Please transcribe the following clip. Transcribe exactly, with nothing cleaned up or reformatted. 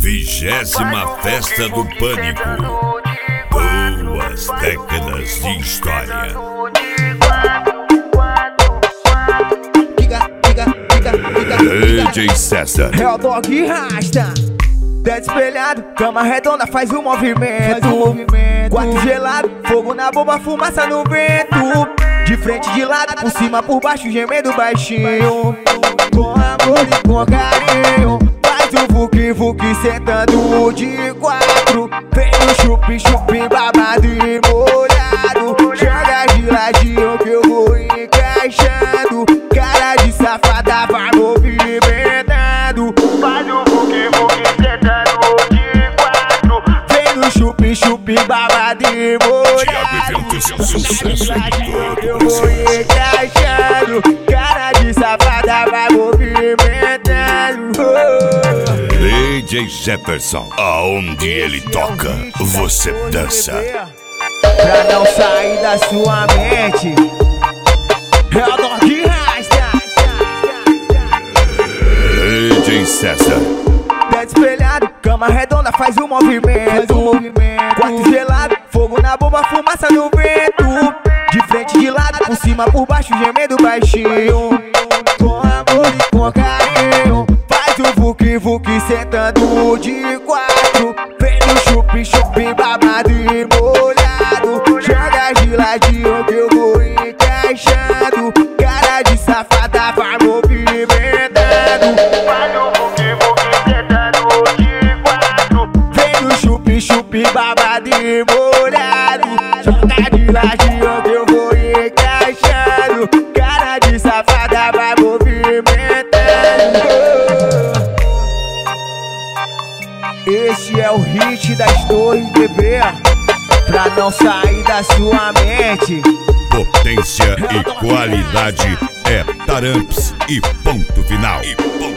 Vigésima Festa do Pânico. Duas décadas de história. D J César. É o dog rasta. Desce espelhado, cama redonda, faz o movimento. Quarto gelado, fogo na bomba, fumaça no vento. De frente, de lado, por cima, por baixo, gemendo baixinho. Com amor e com carinho, faz o vuki vuki sentando de quatro. Vem no chupi chupi babado e molhado. Joga de ladinho que eu vou encaixando. Cara de safada vai movimentando. Faz o vuki vuki sentando de quatro. Vem no chupi chupi babado e molhado. Joga de ladinho que eu vou encaixando. Cara de safada vai movimentando. D J Jefferson, aonde ele toca, você dança. Pra não sair da sua mente, é o dog rasta. D J César. Desce espelhado, cama redonda, faz o movimento. Quarto gelado, fogo na bomba, fumaça no vento. De frente, de lado, por cima, por baixo, gemendo baixinho. Com amor e com carinho, faz o vuki vuki sentando de quatro. Vem no chupi chupi babado e molhado. Joga de ladinho que eu vou encaixando. Cara de safada vai movimentando. Faz o vuki vuki sentando de quatro. Vem no chupi chupi babado e molhado. Joga de ladinho que eu vou encaixando. Cara de safada vai movimentando. Esse é o hit das torres, bebê. Pra não sair da sua mente. Potência e qualidade é Taramps e ponto final. E ponto